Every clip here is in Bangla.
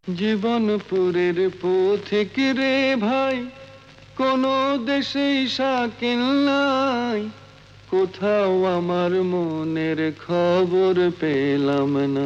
জীবনপুরের পথিক রে ভাই, কোন দেশেই শাকিল নাই। কোথাও আমার মনের খবর পেলাম না।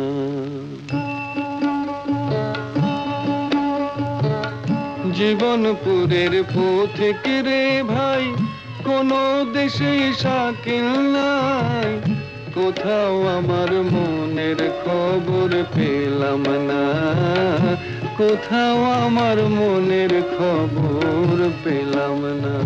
জীবনপুরের পথিক রে ভাই, কোন দেশেই শাকিল নাই। কোথাও আমার মনের খবর পেলাম না। কোথাও আমার মনের খবর পেলাম না।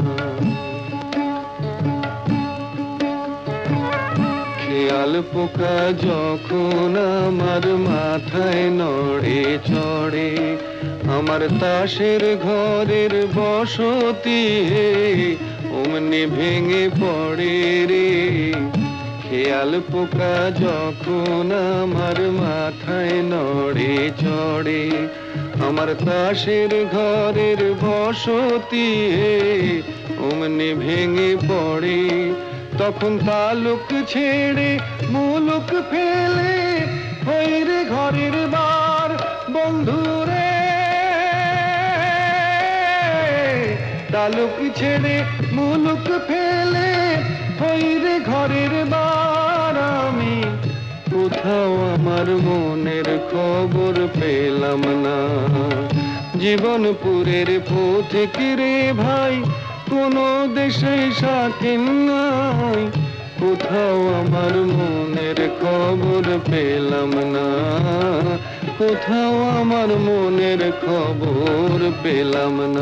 খেয়াল পোকা যখন আমার মাথায় নড়ে চড়ে, আমার তাসের ঘরের বসতি অমনি ভেঙে পড়ে রে। খেয়াল পোকা যখন আমার মাথায় নড়ে চড়ে, আমার তাসের ঘরের বসতি অমনি ভেঙে পড়ে। তখন তালুক ছেড়ে মুলুক ফেলে হইরে ঘরের বার বন্ধুরে। তালুক ছেড়ে মুলুক ফেলে হইরে ঘরের বার আমি। কোথাও আমার মনের খবর পেলাম না। জীবনপুরের পথিক রে ভাই, কোন দেশে শাকিল নাই। কোথাও আমার মনের খবর পেলাম না। কোথাও আমার মনের খবর পেলাম না।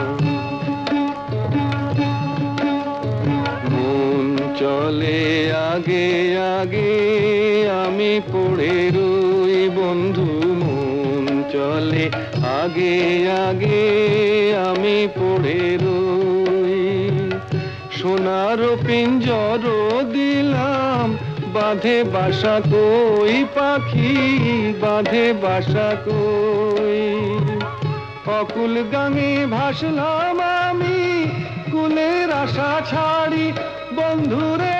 মন চলে আগে আগে, আমি পড়ে রই বন্ধু। মন চলে আগে আগে, আমি পড়ে রই। সোনার পিঞ্জর দিলাম, বাঁধে বাসা কই পাখি, বাঁধে বাসা কই। অকুল গাঙে ভাসলাম আমি, কুলের আশা ছাড়ি বন্ধুরে।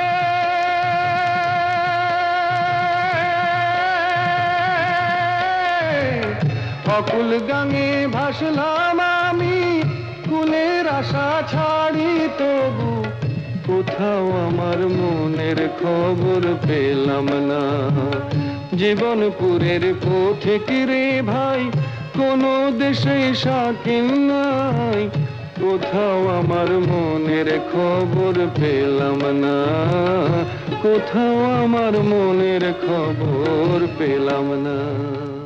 অকুল গাঙে ভাসলাম আমি, কুলের আশা ছাড়ি তবু কোথাও আমার মনের খবর পেলাম না। জীবনপুরের পথিক রে ভাই, কোন দেশে শাকিল নাই। কোথাও আমার মনের খবর পেলাম না। কোথাও আমার মনের খবর পেলাম না।